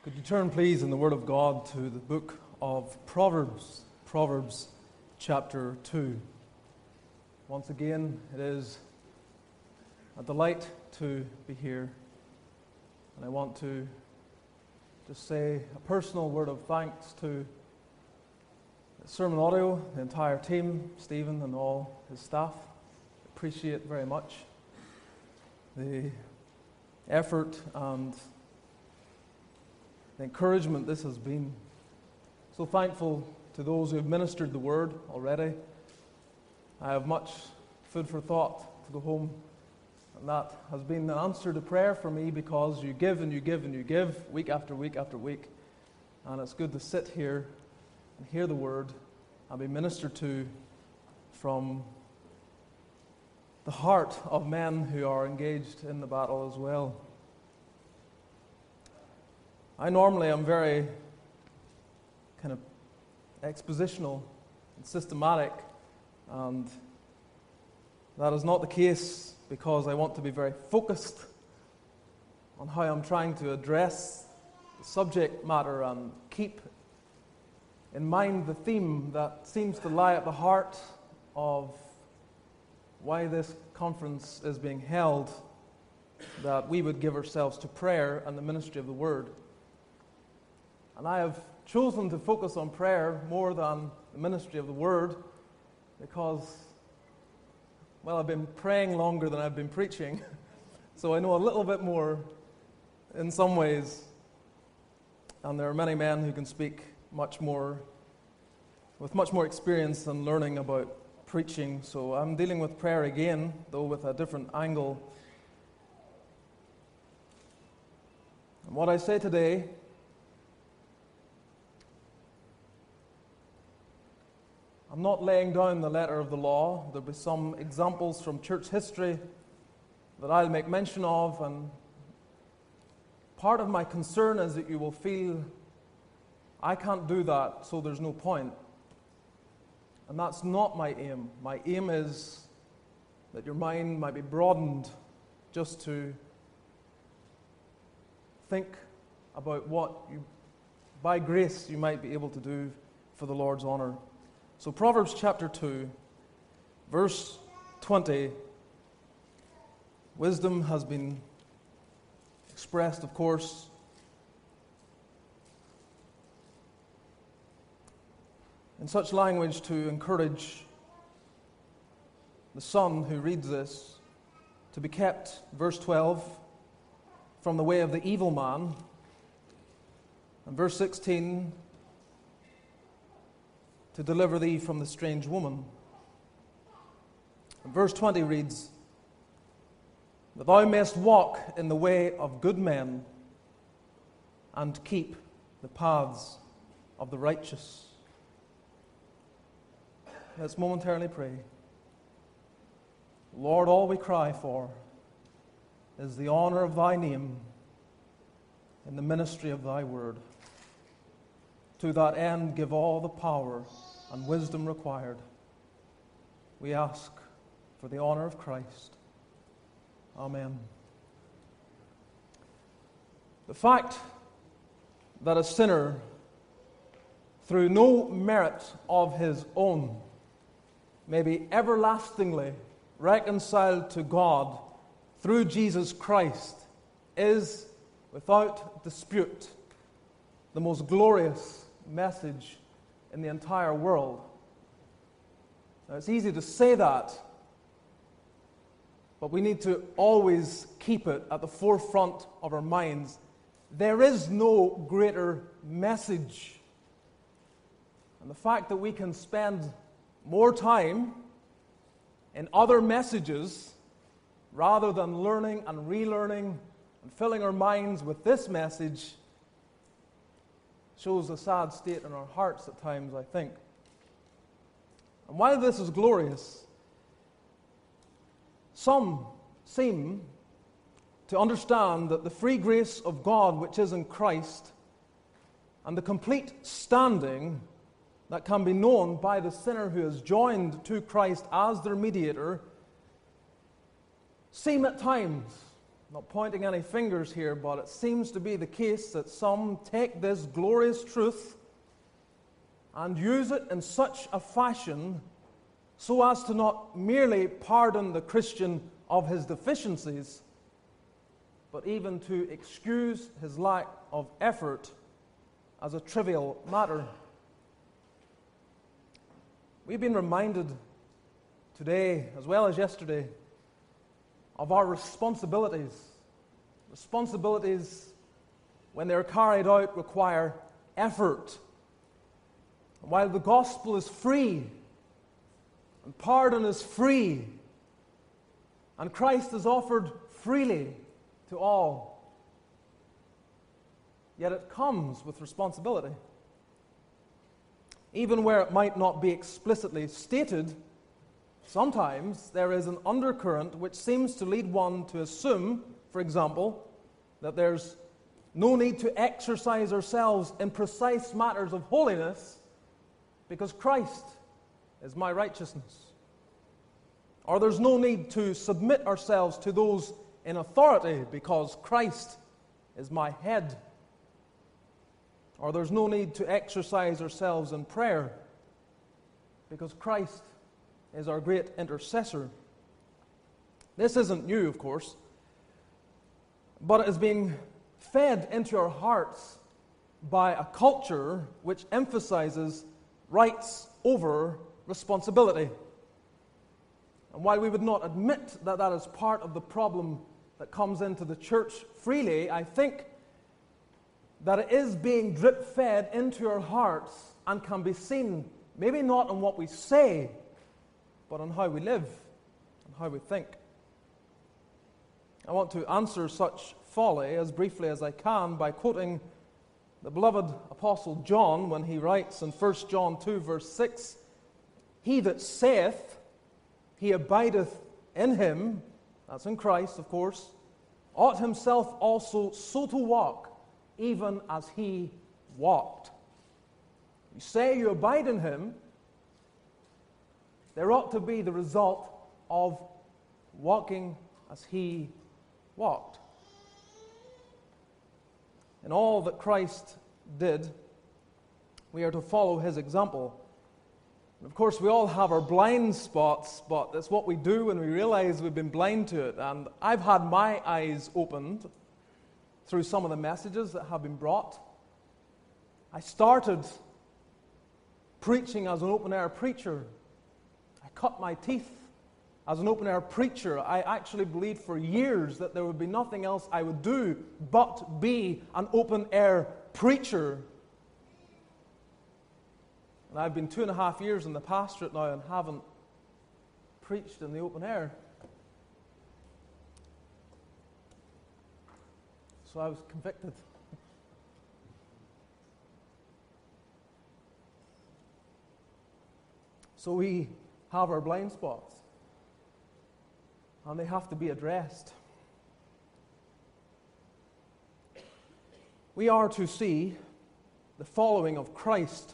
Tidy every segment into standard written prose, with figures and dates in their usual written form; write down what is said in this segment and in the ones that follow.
Could you turn, please, in the Word of God to the book of Proverbs, Proverbs chapter 2. Once again, it is a delight to be here, and I want to just say a personal word of thanks to Sermon Audio, the entire team, Stephen and all his staff. Appreciate very much the effort and the encouragement this has been. So thankful to those who have ministered the word already. I have much food for thought to go home, and that has been an answer to prayer for me, because you give and you give and you give week after week after week, and it's good to sit here and hear the word and be ministered to from the heart of men who are engaged in the battle as well. I normally am very kind of expositional and systematic, and that is not the case, because I want to be very focused on how I'm trying to address the subject matter and keep in mind the theme that seems to lie at the heart of why this conference is being held, that we would give ourselves to prayer and the ministry of the Word. And I have chosen to focus on prayer more than the ministry of the Word because, well, I've been praying longer than I've been preaching, so I know a little bit more in some ways. And there are many men who can speak much more, with much more experience and learning about preaching. So I'm dealing with prayer again, though with a different angle. And what I say today I'm not laying down the letter of the law. There'll be some examples from church history that I'll make mention of, and part of my concern is that you will feel I can't do that, so there's no point. And that's not my aim. My aim is that your mind might be broadened just to think about what you, by grace, you might be able to do for the Lord's honor. So Proverbs chapter 2, verse 20, wisdom has been expressed, of course, in such language to encourage the son who reads this to be kept, verse 12, from the way of the evil man, and verse 16, to deliver thee from the strange woman. And verse 20 reads, that thou mayest walk in the way of good men and keep the paths of the righteous. Let's momentarily pray. Lord, all we cry for is the honor of thy name in the ministry of thy word. To that end, give all the power and wisdom required. We ask for the honor of Christ. Amen. The fact that a sinner, through no merit of his own, may be everlastingly reconciled to God through Jesus Christ is, without dispute, the most glorious message in the entire world. Now, it's easy to say that, but we need to always keep it at the forefront of our minds. There is no greater message. And the fact that we can spend more time in other messages rather than learning and relearning and filling our minds with this message shows a sad state in our hearts at times, I think. And while this is glorious, some seem to understand that the free grace of God which is in Christ and the complete standing that can be known by the sinner who is joined to Christ as their mediator seem at times not pointing any fingers here, but it seems to be the case that some take this glorious truth and use it in such a fashion so as to not merely pardon the Christian of his deficiencies, but even to excuse his lack of effort as a trivial matter. We've been reminded today, as well as yesterday, of our responsibilities. Responsibilities, when they're carried out, require effort. And while the gospel is free, and pardon is free, and Christ is offered freely to all, yet it comes with responsibility. Even where it might not be explicitly stated, sometimes there is an undercurrent which seems to lead one to assume, for example, that there's no need to exercise ourselves in precise matters of holiness because Christ is my righteousness. Or there's no need to submit ourselves to those in authority because Christ is my head. Or there's no need to exercise ourselves in prayer because Christ is our great intercessor. This isn't new, of course, but it is being fed into our hearts by a culture which emphasizes rights over responsibility. And while we would not admit that that is part of the problem that comes into the church freely, I think that it is being drip-fed into our hearts and can be seen, maybe not in what we say, but on how we live and how we think. I want to answer such folly as briefly as I can by quoting the beloved Apostle John when he writes in 1 John 2 verse 6, "He that saith he abideth in him," that's in Christ, of course, "ought himself also so to walk, even as he walked." You say you abide in him, there ought to be the result of walking as he walked. In all that Christ did, we are to follow his example. And of course, we all have our blind spots, but it's what we do when we realize we've been blind to it. And I've had my eyes opened through some of the messages that have been brought. I started preaching as an open-air preacher. I cut my teeth as an open-air preacher. I actually believed for years that there would be nothing else I would do but be an open-air preacher. And I've been 2.5 years in the pastorate now and haven't preached in the open air. So I was convicted. So we have our blind spots, and they have to be addressed. We are to see the following of Christ,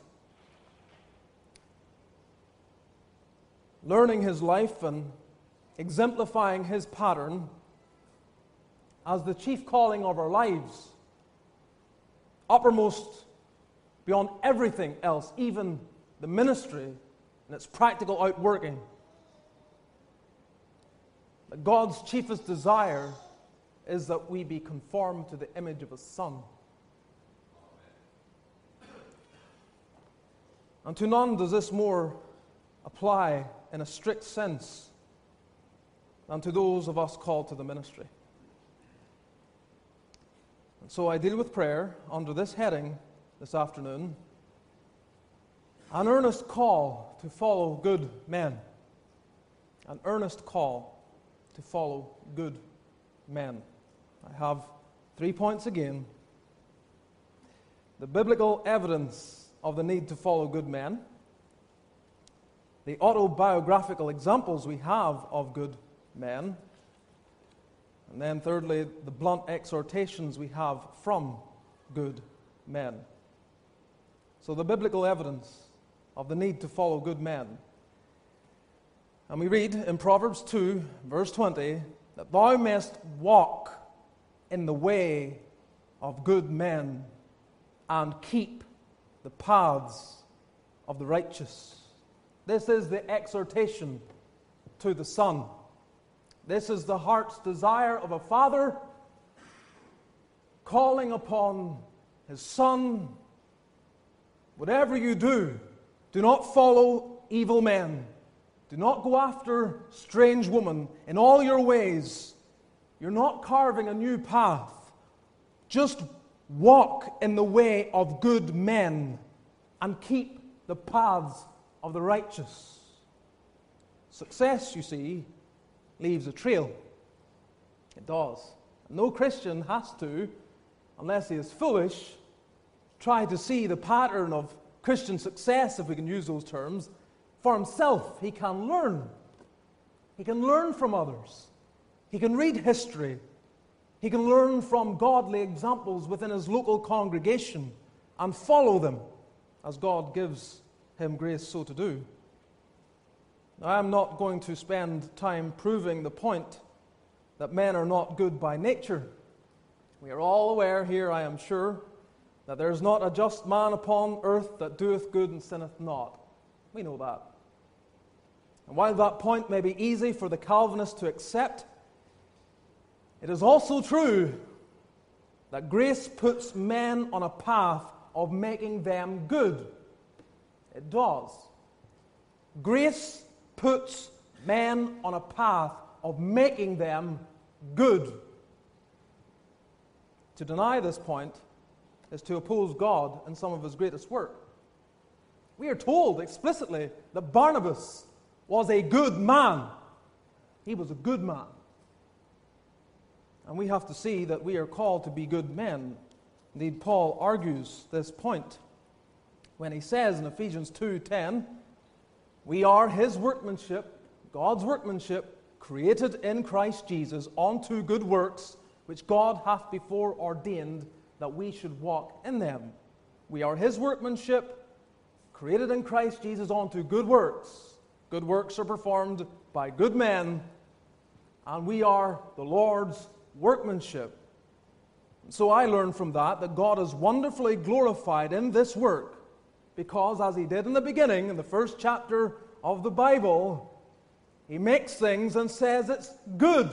learning his life and exemplifying his pattern as the chief calling of our lives, uppermost beyond everything else, even the ministry and its practical outworking. That God's chiefest desire is that we be conformed to the image of his Son. And to none does this more apply in a strict sense than to those of us called to the ministry. And so I deal with prayer under this heading this afternoon: an earnest call to follow good men. An earnest call to follow good men. I have 3 points again. The biblical evidence of the need to follow good men, the autobiographical examples we have of good men, and then thirdly, the blunt exhortations we have from good men. So the biblical evidence of the need to follow good men. And we read in Proverbs 2, verse 20, that thou mayst walk in the way of good men and keep the paths of the righteous. This is the exhortation to the Son. This is the heart's desire of a father calling upon his son. Whatever you do, do not follow evil men. Do not go after strange women. In all your ways, you're not carving a new path. Just walk in the way of good men and keep the paths of the righteous. Success, you see, leaves a trail. It does. No Christian has to, unless he is foolish, try to see the pattern of Christian success, if we can use those terms, for himself. He can learn. He can learn from others. He can read history. He can learn from godly examples within his local congregation and follow them as God gives him grace so to do. Now, I am not going to spend time proving the point that men are not good by nature. We are all aware here, I am sure, that there is not a just man upon earth that doeth good and sinneth not. We know that. And while that point may be easy for the Calvinists to accept, it is also true that grace puts men on a path of making them good. It does. Grace puts men on a path of making them good. To deny this point is to oppose God in some of his greatest work. We are told explicitly that Barnabas was a good man. He was a good man. And we have to see that we are called to be good men. Indeed, Paul argues this point when he says in Ephesians 2:10, we are his workmanship, God's workmanship, created in Christ Jesus unto good works, which God hath before ordained that we should walk in them. We are his workmanship, created in Christ Jesus unto good works. Good works are performed by good men, and we are the Lord's workmanship. So I learn from that God is wonderfully glorified in this work, because as he did in the beginning, in the first chapter of the Bible, he makes things and says it's good.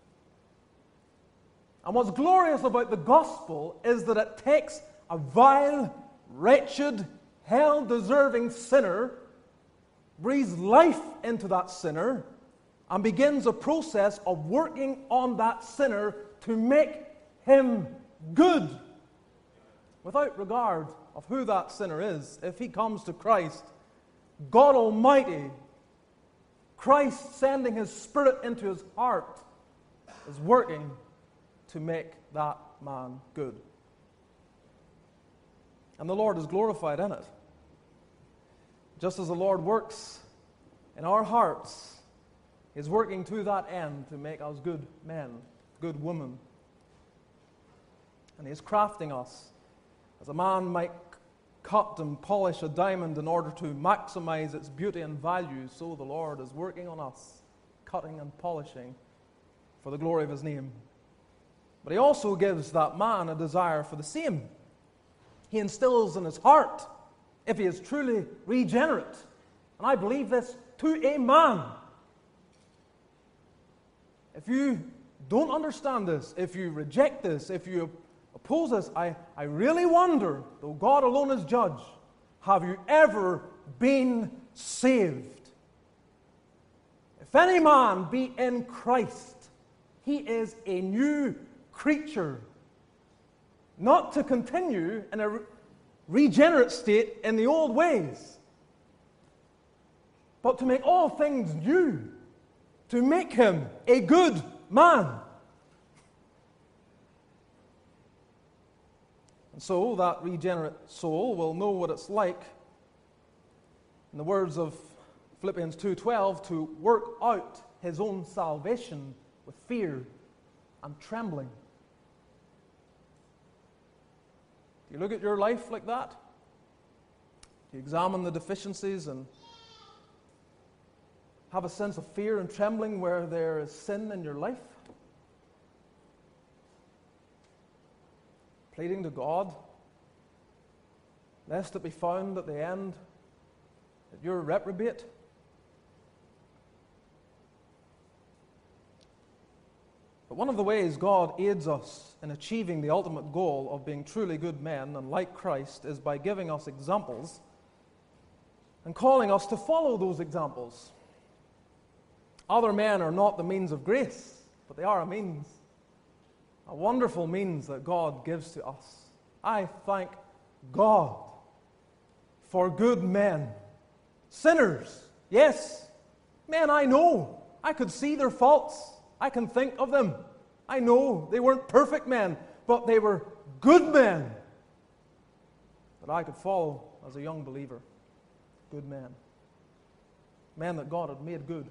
And what's glorious about the gospel is that it takes a vile, wretched, hell-deserving sinner, breathes life into that sinner, and begins a process of working on that sinner to make him good, without regard of who that sinner is. If he comes to Christ, God Almighty, Christ sending his Spirit into his heart, is working to make that man good. And the Lord is glorified in it. Just as the Lord works in our hearts, he is working to that end to make us good men, good women. And he is crafting us as a man might cut and polish a diamond in order to maximize its beauty and value, so the Lord is working on us, cutting and polishing for the glory of his name. But he also gives that man a desire for the same. He instills in his heart, if he is truly regenerate, and I believe this to a man. If you don't understand this, if you reject this, if you oppose this, I really wonder, though God alone is judge, have you ever been saved? If any man be in Christ, he is a new creature, not to continue in a regenerate state in the old ways, but to make all things new, to make him a good man. And so that regenerate soul will know what it's like, in the words of Philippians 2:12, to work out his own salvation with fear and trembling. Do you look at your life like that? Do you examine the deficiencies and have a sense of fear and trembling where there is sin in your life? pleading to God, lest it be found at the end that you're a reprobate? But one of the ways God aids us in achieving the ultimate goal of being truly good men and like Christ is by giving us examples and calling us to follow those examples. Other men are not the means of grace, but they are a means, a wonderful means that God gives to us. I thank God for good men, sinners, yes, men I know. I could see their faults. I can think of them. I know they weren't perfect men, but they were good men that I could follow as a young believer. Good men. Men that God had made good.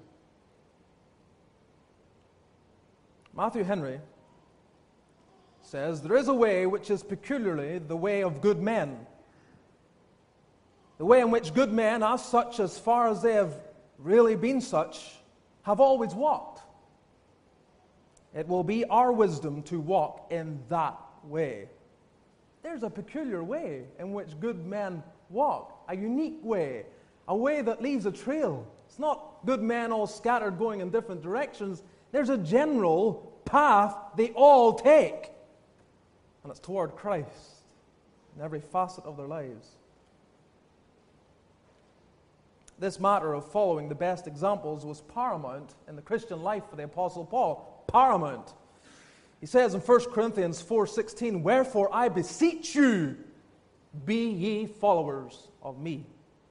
Matthew Henry says, there is a way which is peculiarly the way of good men. The way in which good men, as such, as far as they have really been such, have always walked. It will be our wisdom to walk in that way. There's a peculiar way in which good men walk, a unique way, a way that leaves a trail. It's not good men all scattered going in different directions. There's a general path they all take, and it's toward Christ in every facet of their lives. This matter of following the best examples was paramount in the Christian life for the Apostle Paul. Paramount. He says in 1 Corinthians 4:16, wherefore I beseech you, be ye followers of me.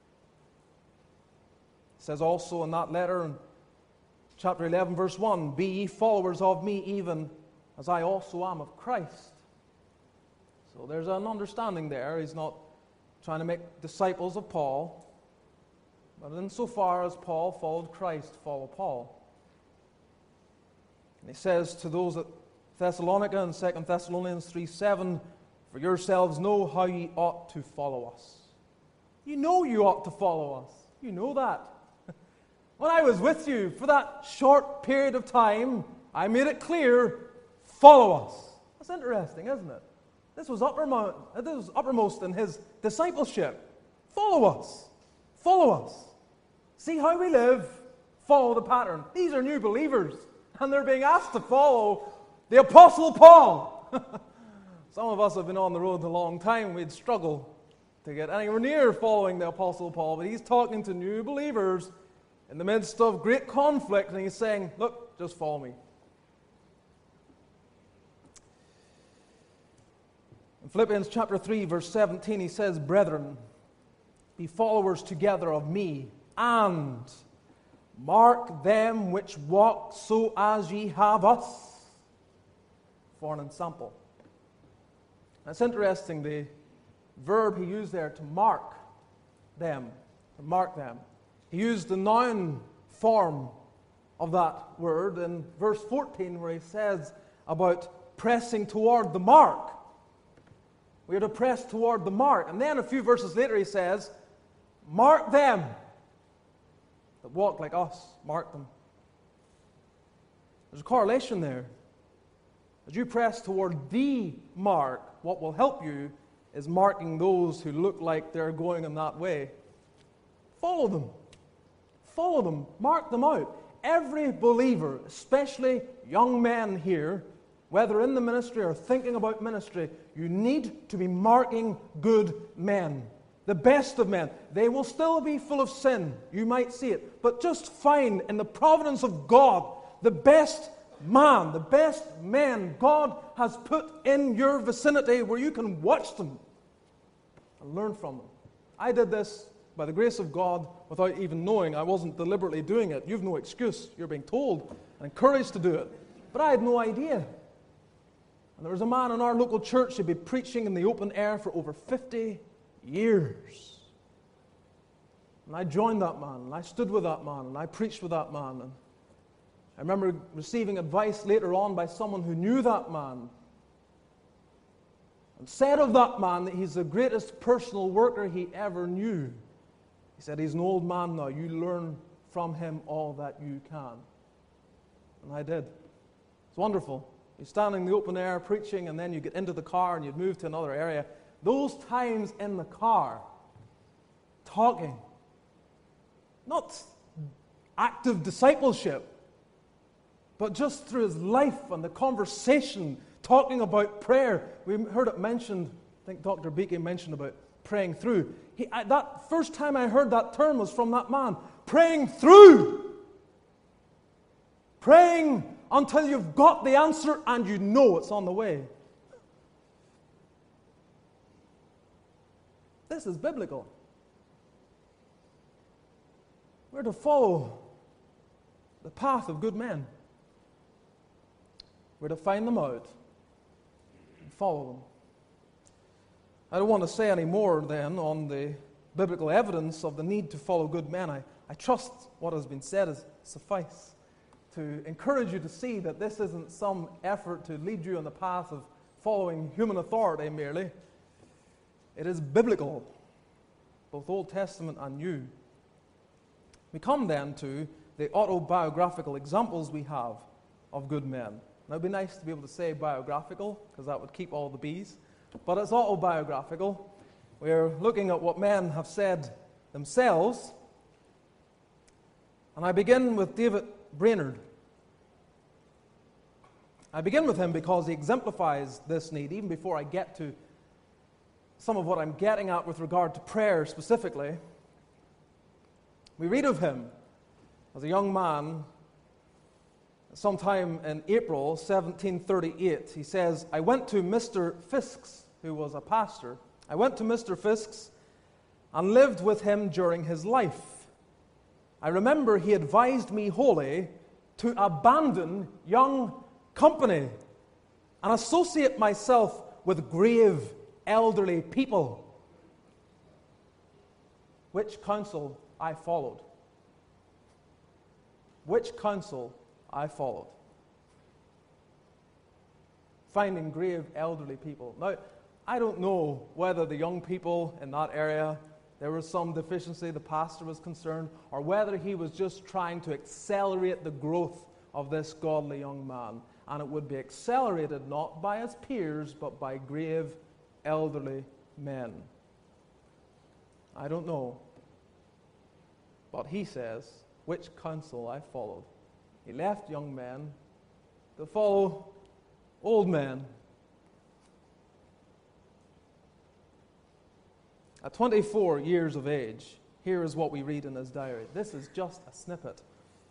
He says also in that letter in chapter 11, verse 1, be ye followers of me, even as I also am of Christ. So there's an understanding there. He's not trying to make disciples of Paul, but insofar as Paul followed Christ, follow Paul. And he says to those at Thessalonica in 2 Thessalonians 3:7, for yourselves know how ye ought to follow us. You know you ought to follow us. You know that. When I was with you for that short period of time, I made it clear, follow us. That's interesting, isn't it? This was uppermost in his discipleship. Follow us. Follow us. See how we live. Follow the pattern. These are new believers, and they're being asked to follow the Apostle Paul. Some of us have been on the road a long time. We'd struggle to get anywhere near following the Apostle Paul, but he's talking to new believers in the midst of great conflict, and he's saying, look, just follow me. In Philippians chapter 3, verse 17, he says, brethren, be followers together of me, and mark them which walk so as ye have us for an ensample. That's interesting, the verb he used there, to mark them, to mark them. He used the noun form of that word in verse 14, where he says about pressing toward the mark. We are to press toward the mark. And then a few verses later he says, mark them that walk like us. Mark them. There's a correlation there. As you press toward the mark, what will help you is marking those who look like they're going in that way. Follow them. Follow them. Mark them out. Every believer, especially young men here, whether in the ministry or thinking about ministry, you need to be marking good men. The best of men. They will still be full of sin. You might see it. But just find in the providence of God the best man, the best men God has put in your vicinity where you can watch them and learn from them. I did this by the grace of God without even knowing. I wasn't deliberately doing it. You've no excuse. You're being told and encouraged to do it. But I had no idea. And there was a man in our local church who'd been preaching in the open air for over 50 years. And I joined that man, and I stood with that man, and I preached with that man. And I remember receiving advice later on by someone who knew that man and said of that man that he's the greatest personal worker he ever knew. He said, he's an old man now. You learn from him all that you can. And I did. It's wonderful. You stand in the open air preaching, and then you get into the car and you'd move to another area. Those times in the car, talking, not active discipleship, but just through his life and the conversation, talking about prayer. We heard it mentioned, I think Dr. Beakey mentioned about praying through. That first time I heard that term was from that man. Praying through. Praying until you've got the answer and you know it's on the way. This is biblical. We're to follow the path of good men. We're to find them out and follow them. I don't want to say any more then on the biblical evidence of the need to follow good men. I trust what has been said is suffice to encourage you to see that this isn't some effort to lead you on the path of following human authority merely. It is biblical, both Old Testament and New. We come then to the autobiographical examples we have of good men. Now, it would be nice to be able to say biographical, because that would keep all the B's. But it's autobiographical. We're looking at what men have said themselves. And I begin with David Brainerd. I begin with him because he exemplifies this need, even before I get to some of what I'm getting at with regard to prayer specifically. We read of him as a young man sometime in April 1738. He says, I went to Mr. Fiskes, who was a pastor. I went to Mr. Fiskes and lived with him during his life. I remember he advised me wholly to abandon young company and associate myself with grave elderly people, which counsel I followed. Which counsel I followed. Finding grave elderly people. Now, I don't know whether the young people in that area, there was some deficiency, the pastor was concerned, or whether he was just trying to accelerate the growth of this godly young man. And it would be accelerated not by his peers, but by grave elderly men. I don't know. But he says, which counsel I followed. He left young men to follow old men. At 24 years of age, here is what we read in his diary. This is just a snippet.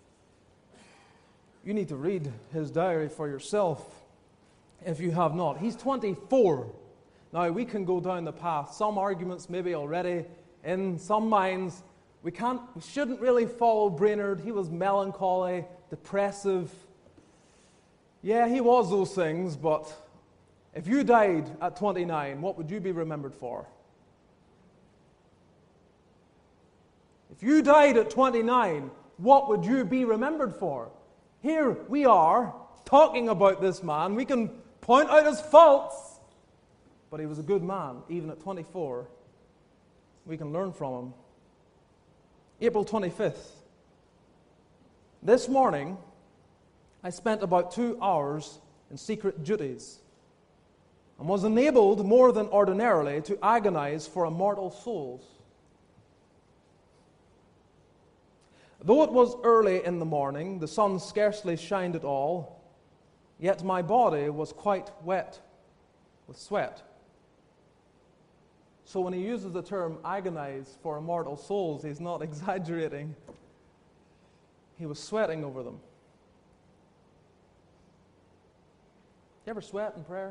You need to read his diary for yourself if you have not. He's 24. Now, we can go down the path. Some arguments maybe already in some minds. We shouldn't really follow Brainerd. He was melancholy, depressive. Yeah, he was those things, but if you died at 29, what would you be remembered for? If you died at 29, what would you be remembered for? Here we are talking about this man. We can point out his faults, but he was a good man, even at 24. We can learn from him. April 25th. This morning, I spent about 2 hours in secret duties and was enabled more than ordinarily to agonize for immortal souls. Though it was early in the morning, the sun scarcely shined at all, yet my body was quite wet with sweat. So when he uses the term agonize for immortal souls, he's not exaggerating. He was sweating over them. You ever sweat in prayer?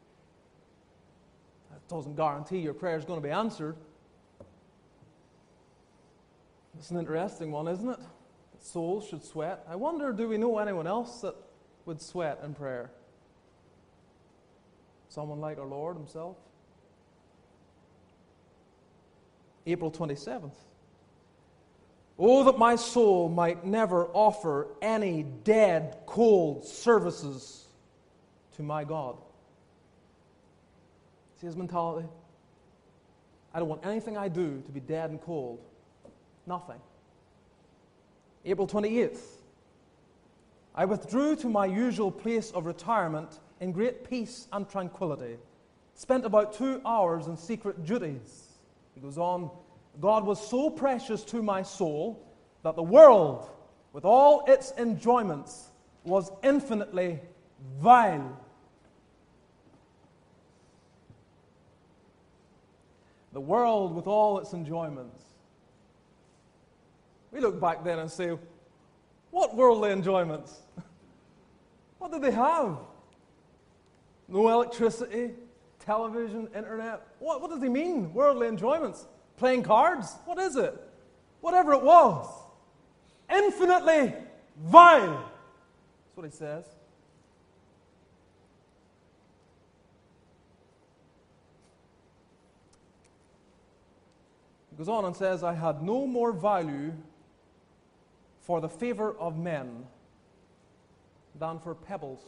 That doesn't guarantee your prayer is going to be answered. It's an interesting one, isn't it? That souls should sweat. I wonder, do we know anyone else that would sweat in prayer? Someone like our Lord himself? April 27th. Oh, that my soul might never offer any dead, cold services to my God. See his mentality? I don't want anything I do to be dead and cold. Nothing. April 28th. I withdrew to my usual place of retirement in great peace and tranquility, spent about 2 hours in secret duties. He goes on, God was so precious to my soul that the world, with all its enjoyments, was infinitely vile. The world with all its enjoyments. We look back then and say, what worldly enjoyments? What did they have? No electricity, television, internet. What does he mean, worldly enjoyments? Playing cards? What is it? Whatever it was. Infinitely vile. That's what he says. He goes on and says, I had no more value for the favor of men than for pebbles.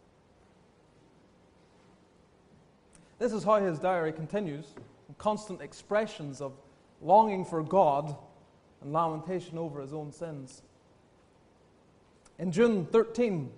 This is how his diary continues, constant expressions of longing for God and lamentation over his own sins. In June 13,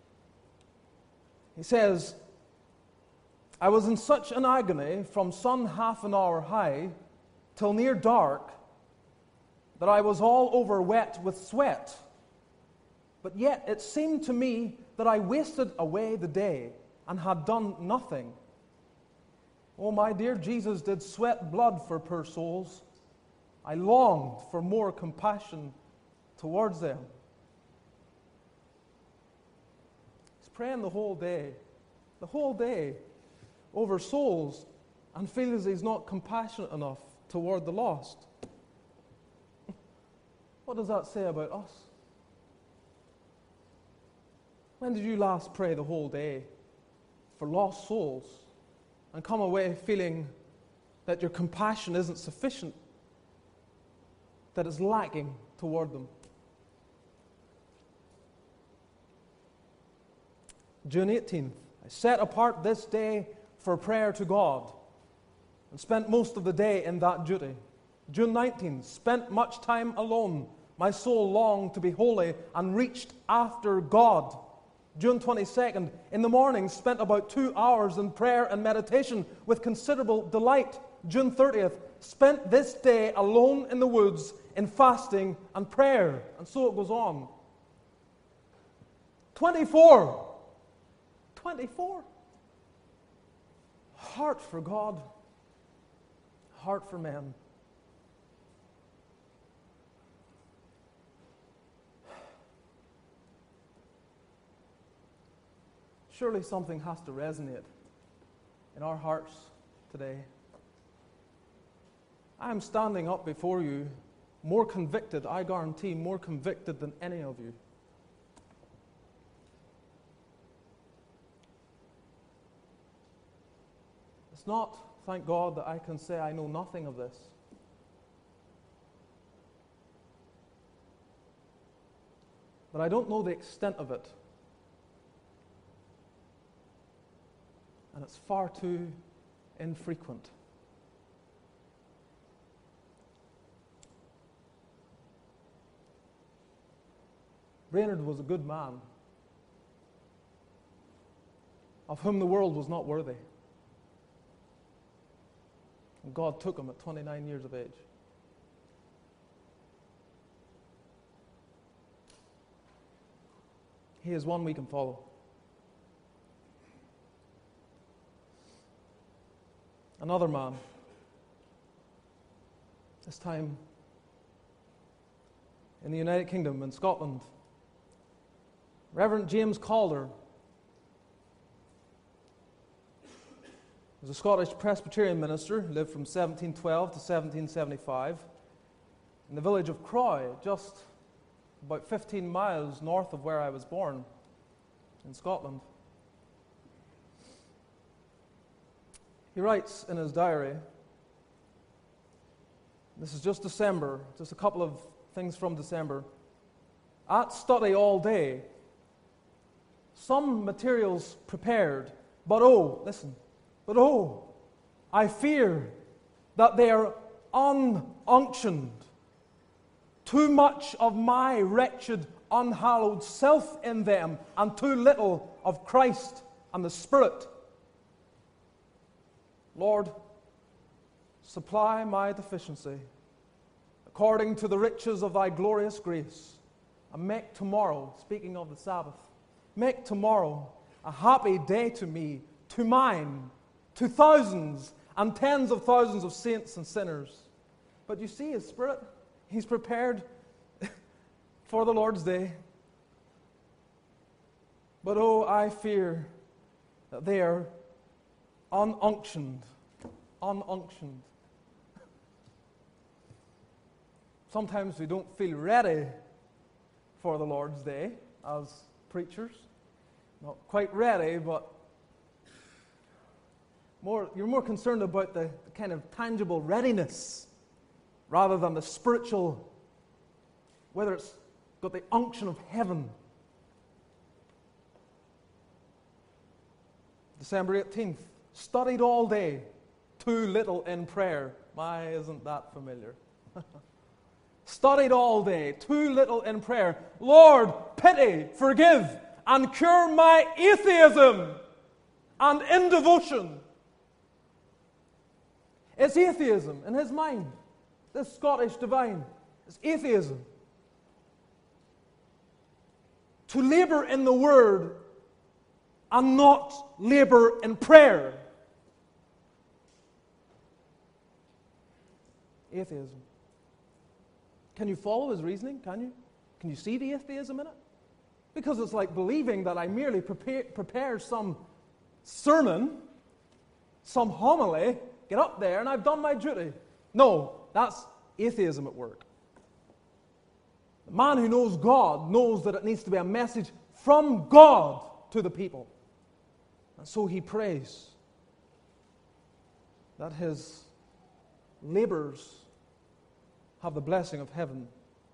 he says, I was in such an agony from sun half an hour high till near dark that I was all over wet with sweat. But yet it seemed to me that I wasted away the day and had done nothing. Oh, my dear Jesus did sweat blood for poor souls. I longed for more compassion towards them. He's praying the whole day over souls, and feels he's not compassionate enough toward the lost. What does that say about us? When did you last pray the whole day for lost souls and come away feeling that your compassion isn't sufficient, that it's lacking toward them? June 18th, I set apart this day for prayer to God and spent most of the day in that duty. June 19th, spent much time alone. My soul longed to be holy and reached after God. June 22nd, in the morning, spent about 2 hours in prayer and meditation with considerable delight. June 30th, spent this day alone in the woods in fasting and prayer. And so it goes on. 24. Heart for God. Heart for men. Surely something has to resonate in our hearts today. I am standing up before you more convicted, I guarantee, more convicted than any of you. It's not, thank God, that I can say I know nothing of this. But I don't know the extent of it. And it's far too infrequent. Brainerd was a good man, of whom the world was not worthy. And God took him at 29 years of age. He is one we can follow. Another man, this time in the United Kingdom, in Scotland, Reverend James Calder was a Scottish Presbyterian minister, lived from 1712 to 1775 in the village of Croy, just about 15 miles north of where I was born, in Scotland. He writes in his diary, this is just December, just a couple of things from December. At study all day, some materials prepared, but I fear that they are ununctioned. Too much of my wretched unhallowed self in them and too little of Christ and the Spirit. Lord, supply my deficiency according to the riches of thy glorious grace, and make tomorrow, speaking of the Sabbath, make tomorrow a happy day to me, to mine, to thousands and tens of thousands of saints and sinners. But you see His Spirit, He's prepared for the Lord's day. But oh, I fear that they are ununctioned. Sometimes we don't feel ready for the Lord's day as preachers. Not quite ready, but you're more concerned about the kind of tangible readiness rather than the spiritual, whether it's got the unction of heaven. December 18th, studied all day, too little in prayer. My, isn't that familiar? Studied all day, too little in prayer. Lord, pity, forgive, and cure my atheism and indevotion. It's atheism in his mind. This Scottish divine. It's atheism. To labor in the Word and not labor in prayer. Atheism. Can you follow his reasoning? Can you? Can you see the atheism in it? Because it's like believing that I merely prepare some sermon, some homily, get up there and I've done my duty. No, that's atheism at work. The man who knows God knows that it needs to be a message from God to the people. And so he prays that his labors have the blessing of heaven.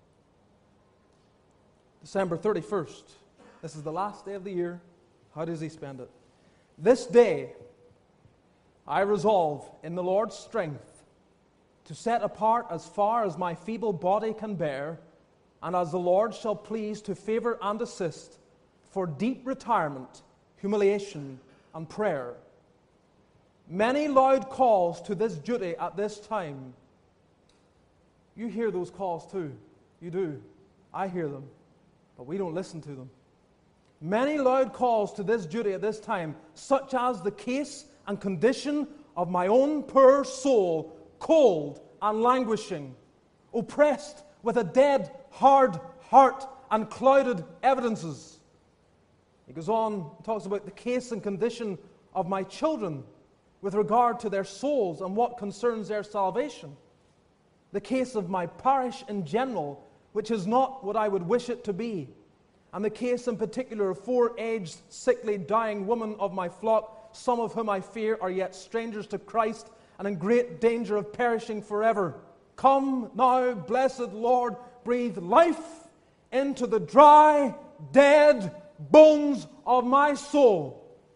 December 31st. This is the last day of the year. How does he spend it? This day I resolve in the Lord's strength to set apart as far as my feeble body can bear, and as the Lord shall please to favor and assist, for deep retirement, humiliation, and prayer. Many loud calls to this duty at this time. You hear those calls too. You do. I hear them. But we don't listen to them. Many loud calls to this duty at this time, such as the case and condition of my own poor soul, cold and languishing, oppressed with a dead, hard heart and clouded evidences. He goes on, talks about the case and condition of my children with regard to their souls and what concerns their salvation. The case of my parish in general, which is not what I would wish it to be. And the case in particular of 4 aged, sickly, dying women of my flock, some of whom I fear are yet strangers to Christ and in great danger of perishing forever. Come now, blessed Lord, breathe life into the dry, dead bones of my soul.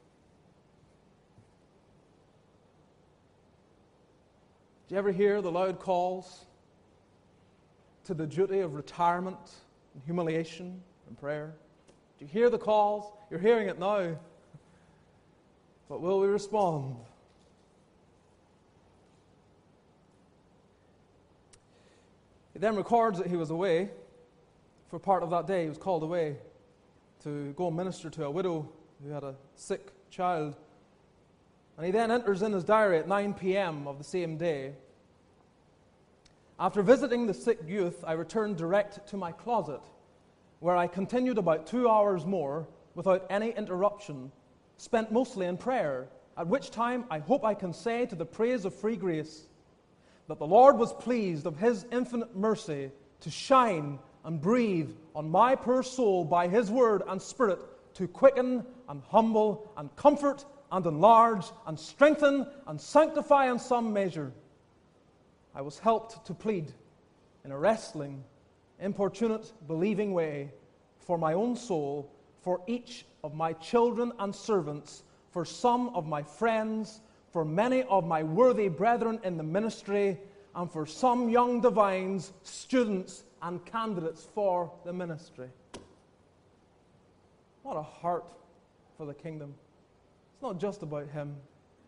Do you ever hear the loud calls to the duty of retirement and humiliation and prayer? Do you hear the calls? You're hearing it now. But will we respond? He then records that he was away for part of that day. He was called away to go and minister to a widow who had a sick child. And he then enters in his diary at 9 p.m. of the same day. After visiting the sick youth, I returned direct to my closet, where I continued about 2 hours more without any interruption, spent mostly in prayer, at which time I hope I can say to the praise of free grace that the Lord was pleased of His infinite mercy to shine and breathe on my poor soul by His word and Spirit to quicken and humble and comfort and enlarge and strengthen and sanctify in some measure. I was helped to plead in a wrestling, importunate, believing way for my own soul, for each of my children and servants, for some of my friends, for many of my worthy brethren in the ministry, and for some young divines, students, and candidates for the ministry. What a heart for the kingdom. It's not just about him.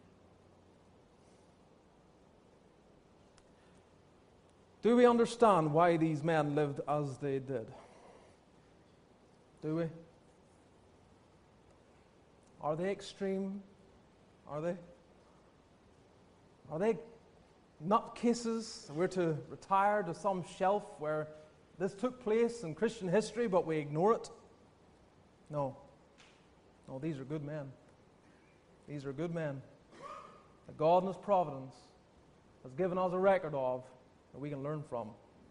Do we understand why these men lived as they did? Do we? Are they extreme? Are they? Are they nutcases? We're to retire to some shelf where this took place in Christian history, but we ignore it? No. No, these are good men. These are good men that God in His providence has given us a record of that we can learn from.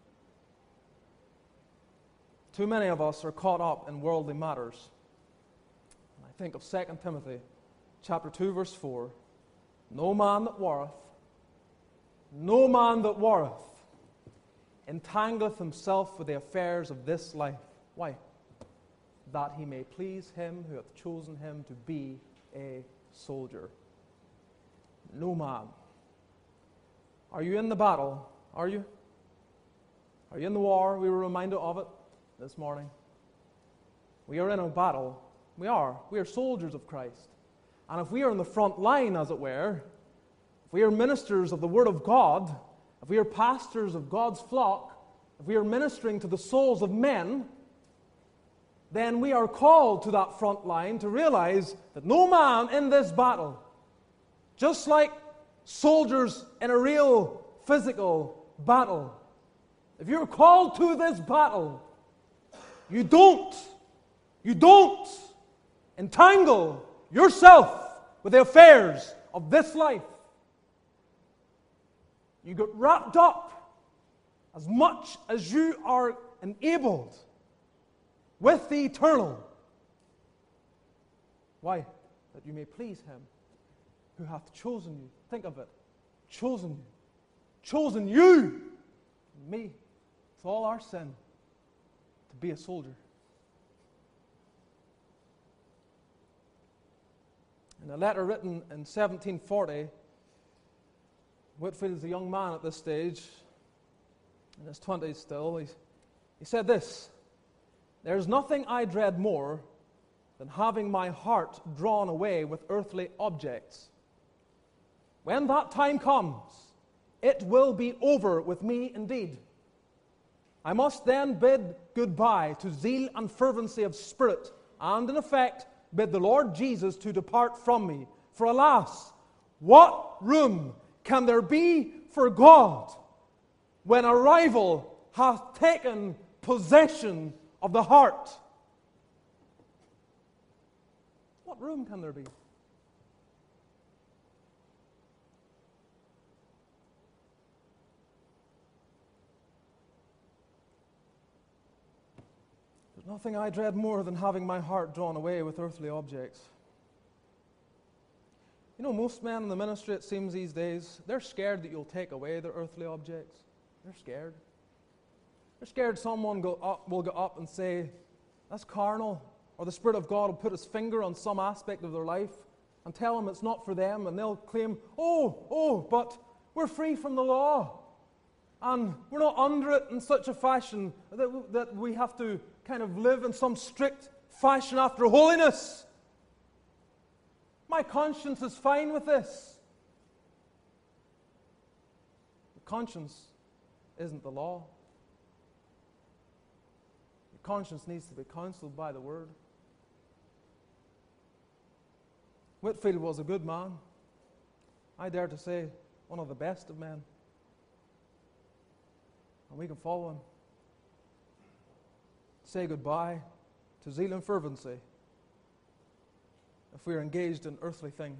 Too many of us are caught up in worldly matters. I think of 2 Timothy chapter 2, verse 4. No man that warreth entangleth himself with the affairs of this life. Why? That he may please him who hath chosen him to be a soldier. No man. Are you in the battle? Are you? Are you in the war? We were reminded of it this morning. We are in a battle. We are. We are soldiers of Christ. And if we are in the front line, as it were, if we are ministers of the Word of God, if we are pastors of God's flock, if we are ministering to the souls of men, then we are called to that front line to realize that no man in this battle, just like soldiers in a real physical battle, if you're called to this battle, you don't entangle yourself with the affairs of this life. You get wrapped up as much as you are enabled with the eternal. Why? That you may please Him who hath chosen you. Think of it. Chosen you. Chosen you, and me, with all our sin, to be a soldier. In a letter written in 1740, Whitefield is a young man at this stage, in his 20s still. He said this: "There's nothing I dread more than having my heart drawn away with earthly objects. When that time comes, it will be over with me indeed. I must then bid goodbye to zeal and fervency of spirit, and in effect bid the Lord Jesus to depart from me. For alas, what room can there be for God when a rival hath taken possession of the heart?" What room can there be? There's nothing I dread more than having my heart drawn away with earthly objects. You know, most men in the ministry, it seems these days, they're scared that you'll take away their earthly objects. They're scared. They're scared someone will go up and say, "That's carnal," or the Spirit of God will put His finger on some aspect of their life and tell them it's not for them, and they'll claim, but we're free from the law, and we're not under it in such a fashion that we have to kind of live in some strict fashion after holiness. My conscience is fine with this. The conscience isn't the law. Your conscience needs to be counseled by the Word. Whitefield was a good man. I dare to say, one of the best of men. And we can follow him. Say goodbye to zeal and fervency if we are engaged in earthly things.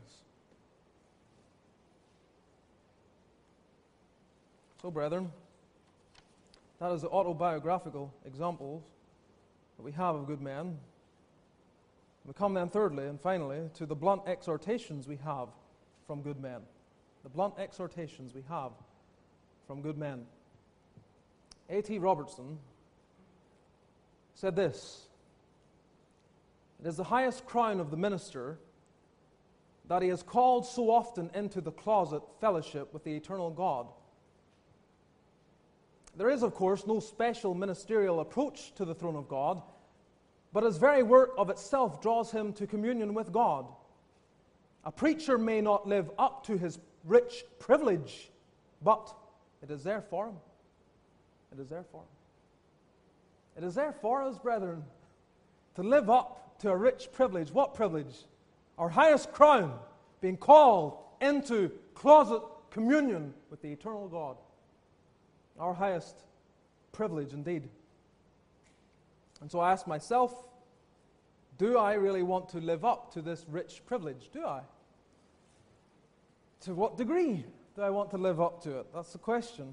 So, brethren, that is the autobiographical examples that we have of good men. We come then thirdly and finally to the blunt exhortations we have from good men. The blunt exhortations we have from good men. A.T. Robertson said this: "It is the highest crown of the minister that he is called so often into the closet fellowship with the eternal God. There is, of course, no special ministerial approach to the throne of God, but his very work of itself draws him to communion with God. A preacher may not live up to his rich privilege, but it is there for him. It is there for him. It is there for us, brethren, to live up to a rich privilege. What privilege? Our highest crown, being called into closet communion with the eternal God. Our highest privilege indeed. And so I ask myself, do I really want to live up to this rich privilege? Do I? To what degree do I want to live up to it? That's the question.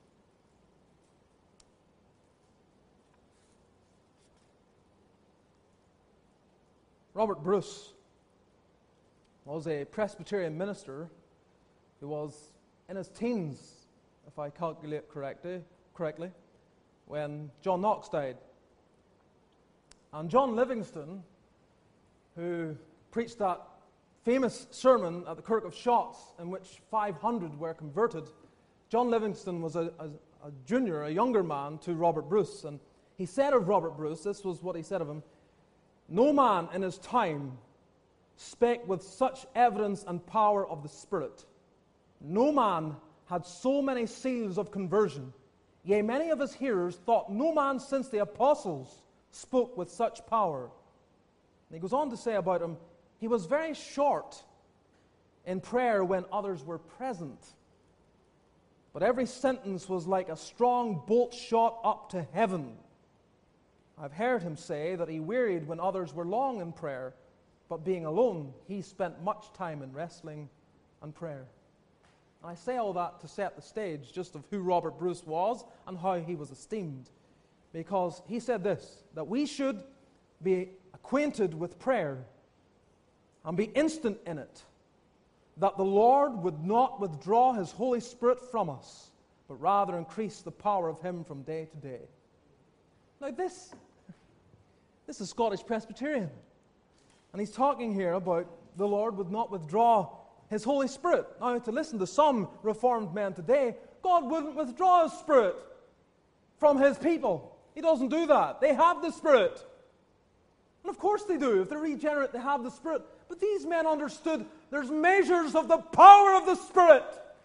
Robert Bruce was a Presbyterian minister who was in his teens, if I calculate correctly, when John Knox died. And John Livingston, who preached that famous sermon at the Kirk of Shotts in which 500 were converted, John Livingston was a junior, a younger man to Robert Bruce. And he said of Robert Bruce, this was what he said of him: "No man in his time spake with such evidence and power of the Spirit. No man had so many seals of conversion. Yea, many of his hearers thought no man since the apostles spoke with such power." And he goes on to say about him, he was very short in prayer when others were present. But every sentence was like a strong bolt shot up to heaven. I've heard him say that he wearied when others were long in prayer, but being alone, he spent much time in wrestling and prayer. And I say all that to set the stage just of who Robert Bruce was and how he was esteemed. Because he said this, that we should be acquainted with prayer and be instant in it, that the Lord would not withdraw His Holy Spirit from us, but rather increase the power of Him from day to day. Now this is Scottish Presbyterian. And he's talking here about the Lord would not withdraw His Holy Spirit. Now, to listen to some Reformed men today, God wouldn't withdraw His Spirit from His people. He doesn't do that. They have the Spirit. And of course they do. If they're regenerate, they have the Spirit. But these men understood there's measures of the power of the Spirit.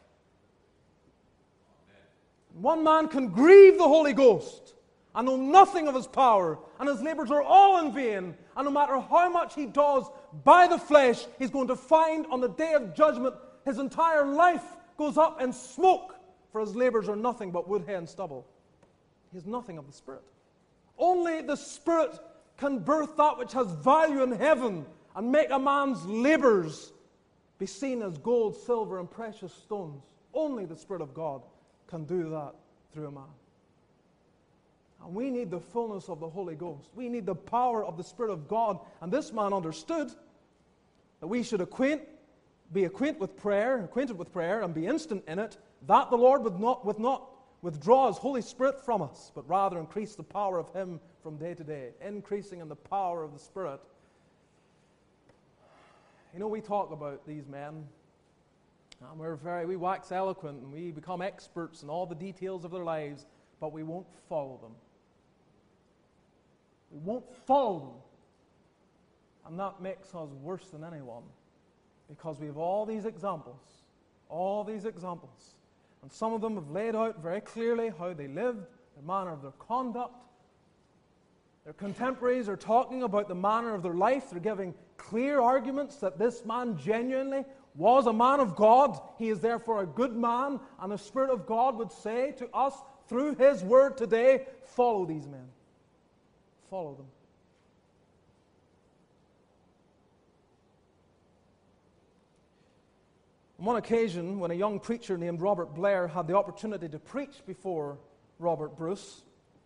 One man can grieve the Holy Ghost and know nothing of His power, and his labors are all in vain. And no matter how much he does by the flesh, he's going to find on the day of judgment his entire life goes up in smoke, for his labors are nothing but wood, hay, and stubble. He has nothing of the Spirit. Only the Spirit can birth that which has value in heaven and make a man's labors be seen as gold, silver, and precious stones. Only the Spirit of God can do that through a man. And we need the fullness of the Holy Ghost. We need the power of the Spirit of God. And this man understood that we should be acquainted with prayer and be instant in it, that the Lord would not withdraw His Holy Spirit from us, but rather increase the power of Him from day to day, increasing in the power of the Spirit. You know, we talk about these men, and we wax eloquent, and we become experts in all the details of their lives, but we won't follow them. We won't follow them. And that makes us worse than anyone, because we have all these examples. And some of them have laid out very clearly how they lived, the manner of their conduct. Their contemporaries are talking about the manner of their life. They're giving clear arguments that this man genuinely was a man of God. He is therefore a good man, and the Spirit of God would say to us through His Word today, follow these men. Follow them. On one occasion, when a young preacher named Robert Blair had the opportunity to preach before Robert Bruce,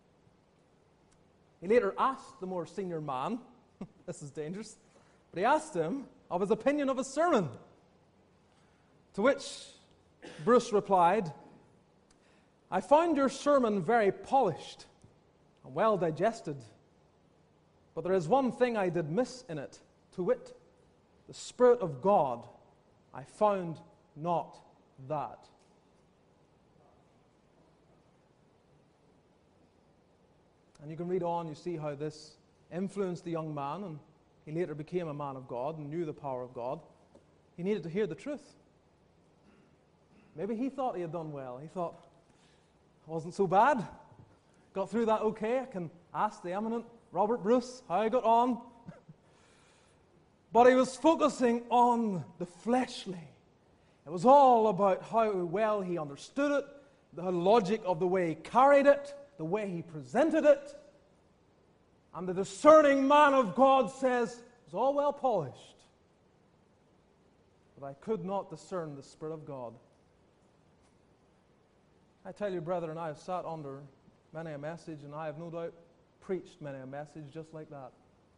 he later asked the more senior man, this is dangerous, but he asked him of his opinion of his sermon. To which Bruce replied, "I found your sermon very polished and well digested, but there is one thing I did miss in it, to wit, the Spirit of God. I found not that." And you can read on, you see how this influenced the young man, and he later became a man of God and knew the power of God. He needed to hear the truth. Maybe he thought he had done well. He thought, it wasn't so bad. Got through that okay. I can ask the eminent Robert Bruce how I got on. But he was focusing on the fleshly. It was all about how well he understood it, the logic of the way he carried it, the way he presented it. And the discerning man of God says, it was all well polished. But I could not discern the Spirit of God. I tell you, brethren, I have sat under many a message, and I have no doubt preached many a message just like that.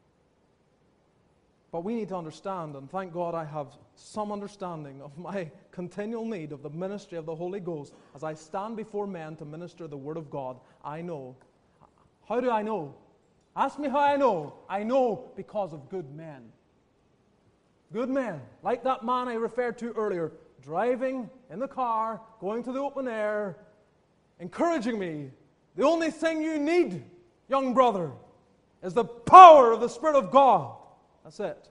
But we need to understand, and thank God I have some understanding of my continual need of the ministry of the Holy Ghost. As I stand before men to minister the Word of God, I know. How do I know? Ask me how I know. I know because of good men. Good men, like that man I referred to earlier, driving in the car, going to the open air, encouraging me. The only thing you need, young brother, is the power of the Spirit of God. That's it.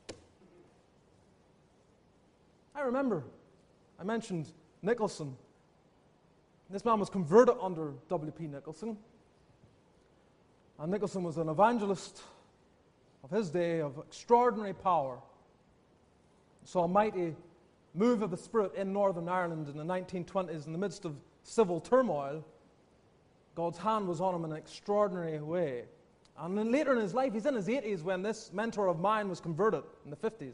I remember, I mentioned Nicholson. This man was converted under W.P. Nicholson. And Nicholson was an evangelist of his day of extraordinary power. Saw a mighty move of the Spirit in Northern Ireland in the 1920s in the midst of civil turmoil. God's hand was on him in an extraordinary way. And then later in his life, he's in his 80s when this mentor of mine was converted in the 50s.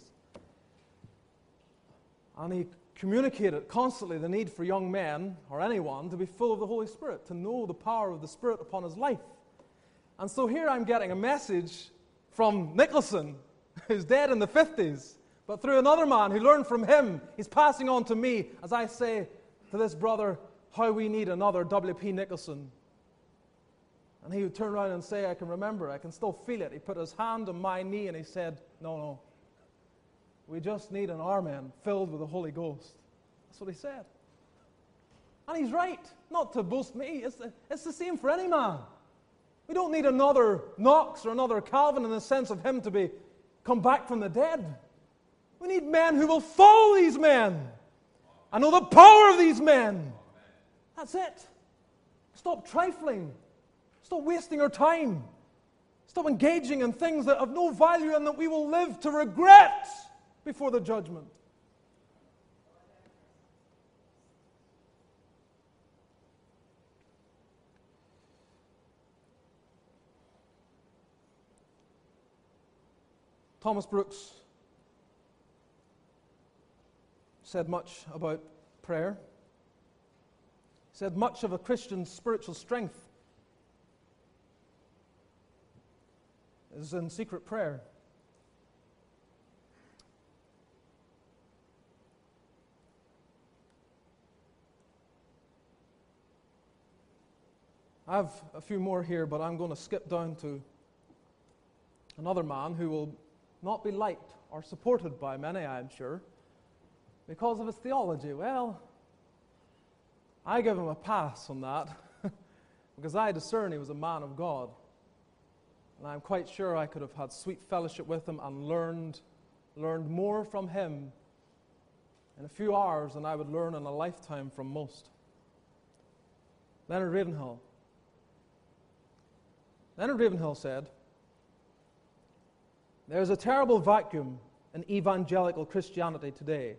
And he communicated constantly the need for young men, or anyone, to be full of the Holy Spirit, to know the power of the Spirit upon his life. And so here I'm getting a message from Nicholson, who's dead in the 50s, but through another man who learned from him, he's passing on to me, as I say to this brother, how we need another W.P. Nicholson. And he would turn around and say, I can remember, I can still feel it. He put his hand on my knee and he said, no, we just need an army filled with the Holy Ghost. That's what he said. And he's right, not to boast me. It's the same for any man. We don't need another Knox or another Calvin in the sense of him to come back from the dead. We need men who will follow these men and know the power of these men. That's it. Stop trifling. Stop wasting our time. Stop engaging in things that have no value and that we will live to regret before the judgment. Thomas Brooks said much about prayer. He said much of a Christian's spiritual strength is in secret prayer. I have a few more here, but I'm going to skip down to another man who will not be liked or supported by many, I'm sure, because of his theology. Well, I give him a pass on that because I discern he was a man of God. And I'm quite sure I could have had sweet fellowship with him and learned more from him in a few hours than I would learn in a lifetime from most. Leonard Ravenhill. Leonard Ravenhill said, "There's a terrible vacuum in evangelical Christianity today.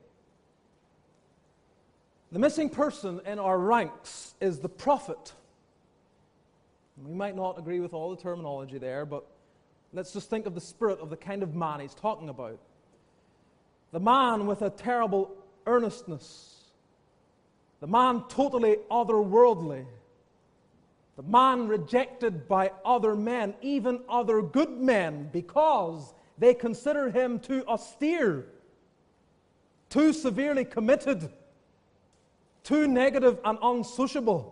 The missing person in our ranks is the prophet." We might not agree with all the terminology there, but let's just think of the spirit of the kind of man he's talking about. The man with a terrible earnestness. The man totally otherworldly. The man rejected by other men, even other good men, because they consider him too austere, too severely committed, too negative and unsociable.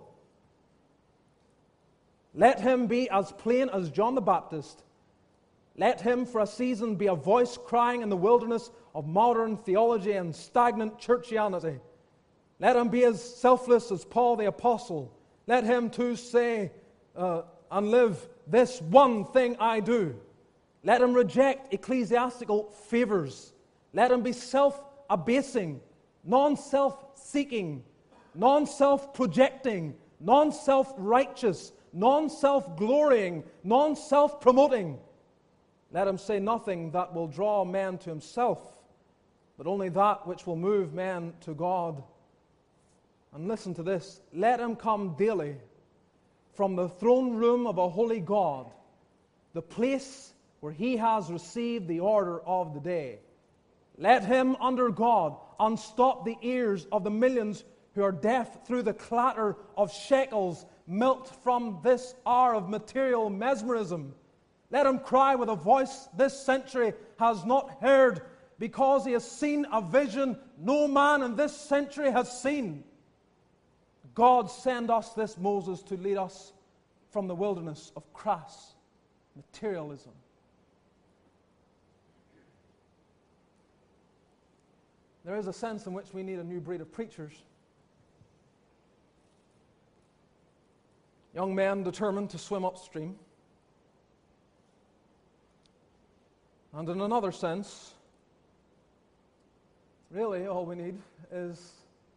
Let him be as plain as John the Baptist. Let him for a season be a voice crying in the wilderness of modern theology and stagnant churchianity. Let him be as selfless as Paul the Apostle. Let him too say, and live this one thing I do. Let him reject ecclesiastical favors. Let him be self-abasing, non-self-seeking, non-self-projecting, non-self-righteous, non-self-glorying, non-self-promoting. Let him say nothing that will draw man to himself, but only that which will move man to God. And listen to this. Let him come daily from the throne room of a holy God, the place where he has received the order of the day. Let him, under God, unstop the ears of the millions who are deaf through the clatter of shekels milked from this hour of material mesmerism. Let him cry with a voice this century has not heard, because he has seen a vision no man in this century has seen. God send us this Moses to lead us from the wilderness of crass materialism. There is a sense in which we need a new breed of preachers. Young men determined to swim upstream. And in another sense, really all we need is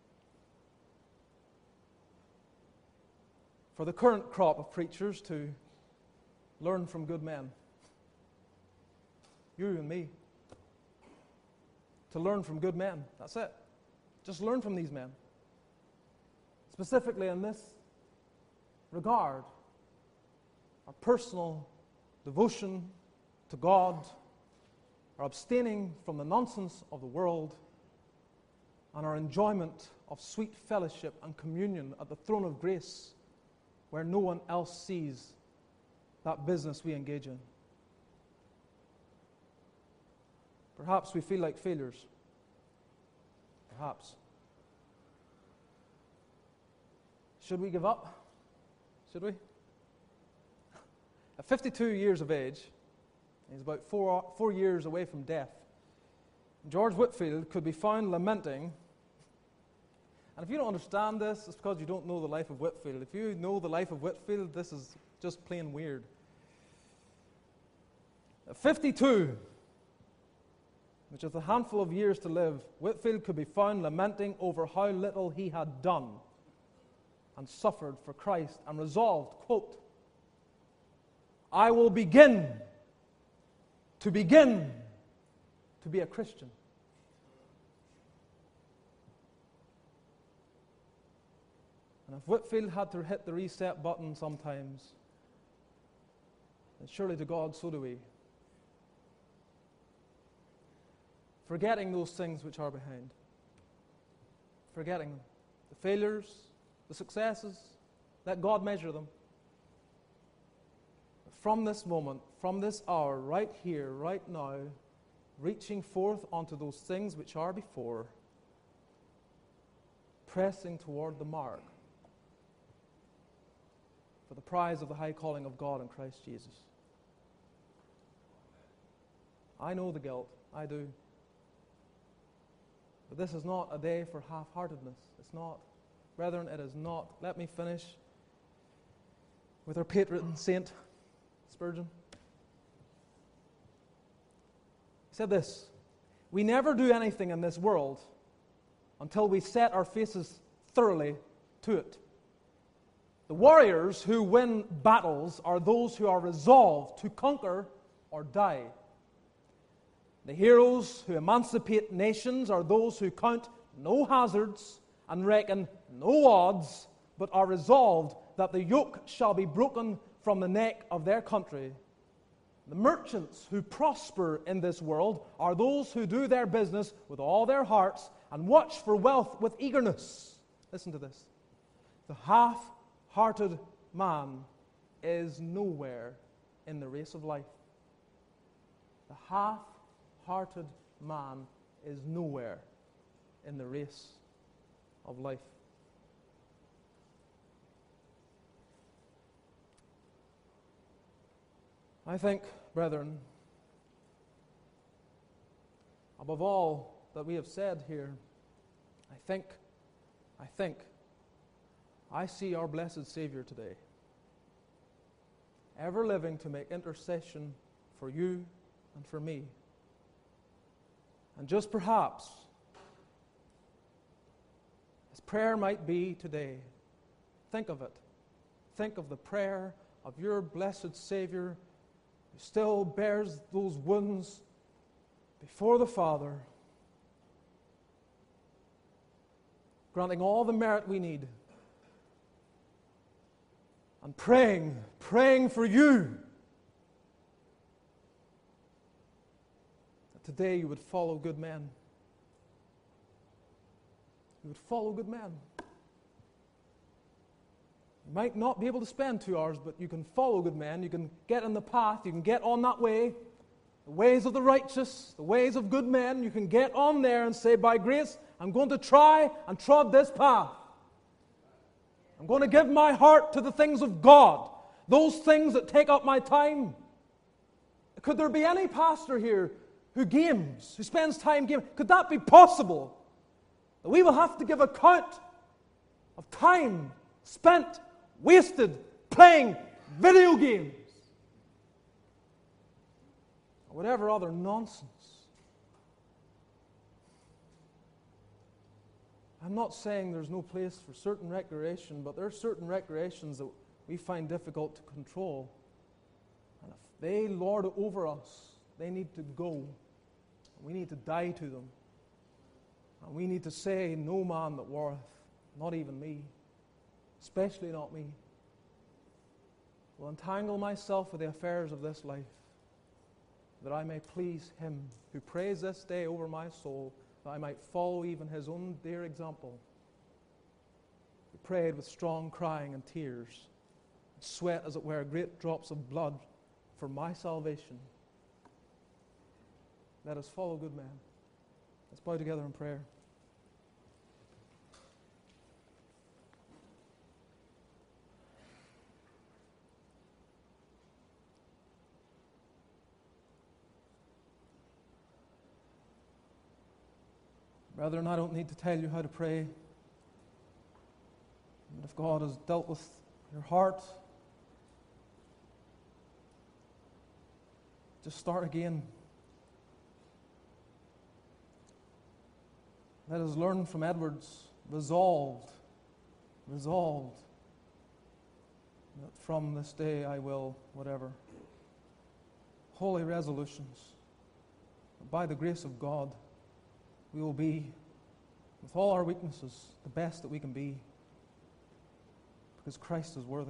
for the current crop of preachers to learn from good men. You and me. To learn from good men. That's it. Just learn from these men. Specifically in this regard, our personal devotion to God, our abstaining from the nonsense of the world, and our enjoyment of sweet fellowship and communion at the throne of grace, where no one else sees that business we engage in. Perhaps we feel like failures. Perhaps. Should we give up? Should we? At 52 years of age, he's about four years away from death, George Whitefield could be found lamenting. And if you don't understand this, it's because you don't know the life of Whitefield. If you know the life of Whitefield, this is just plain weird. At 52, which is a handful of years to live, Whitefield could be found lamenting over how little he had done and suffered for Christ, and resolved, quote, I will begin to be a Christian. And if Whitefield had to hit the reset button sometimes, then surely to God, so do we. Forgetting those things which are behind. Forgetting them. The failures, the successes, let God measure them. But from this moment, from this hour, right here, right now, reaching forth onto those things which are before, pressing toward the mark for the prize of the high calling of God in Christ Jesus. I know the guilt, I do. But this is not a day for half-heartedness. It's not. Brethren, it is not. Let me finish with our patron saint, Spurgeon. He said this, we never do anything in this world until we set our faces thoroughly to it. The warriors who win battles are those who are resolved to conquer or die. The heroes who emancipate nations are those who count no hazards and reckon no odds, but are resolved that the yoke shall be broken from the neck of their country. The merchants who prosper in this world are those who do their business with all their hearts and watch for wealth with eagerness. Listen to this. The half-hearted man is nowhere in the race of life. The half-hearted man is nowhere in the race of life. I think, brethren, above all that we have said here, I see our blessed Savior today. ever living to make intercession for you and for me. And just perhaps, as prayer might be today, think of it. Think of the prayer of your blessed Savior who still bears those wounds before the Father, granting all the merit we need, and praying for you, that today you would follow good men. You would follow good men. You might not be able to spend 2 hours, but you can follow good men. You can get in the path. You can get on that way. The ways of the righteous, the ways of good men. You can get on there and say, by grace, I'm going to try and trod this path. I'm going to give my heart to the things of God, those things that take up my time. Could there be any pastor here who games, who spends time gaming? Could that be possible? That we will have to give account of time spent, wasted, playing video games, or whatever other nonsense. I'm not saying there's no place for certain recreation, but there are certain recreations that we find difficult to control. And if they lord over us, they need to go. We need to die to them. And we need to say, no man that warreth, not even me, especially not me, will entangle myself with the affairs of this life, that I may please Him who prays this day over my soul, that I might follow even His own dear example, who prayed with strong crying and tears, and sweat, as it were, great drops of blood for my salvation. Let us follow good men. Let's bow together in prayer. Brethren, I don't need to tell you how to pray. And if God has dealt with your heart, just start again. Let us learn from Edwards, resolved, that from this day I will, whatever. Holy resolutions. By the grace of God, we will be, with all our weaknesses, the best that we can be, because Christ is worthy.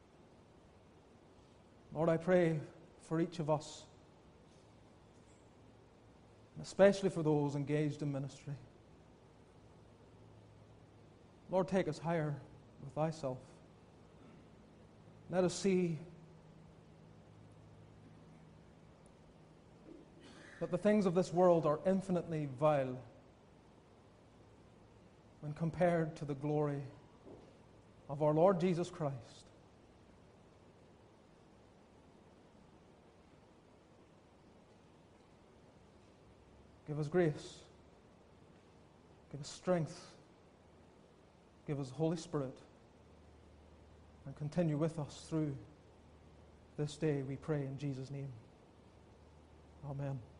Lord, I pray for each of us, and especially for those engaged in ministry. Lord, take us higher with Thyself. Let us see that the things of this world are infinitely vile when compared to the glory of our Lord Jesus Christ. Give us grace. Give us strength. Give us Holy Spirit. And continue with us through this day, we pray in Jesus' name. Amen.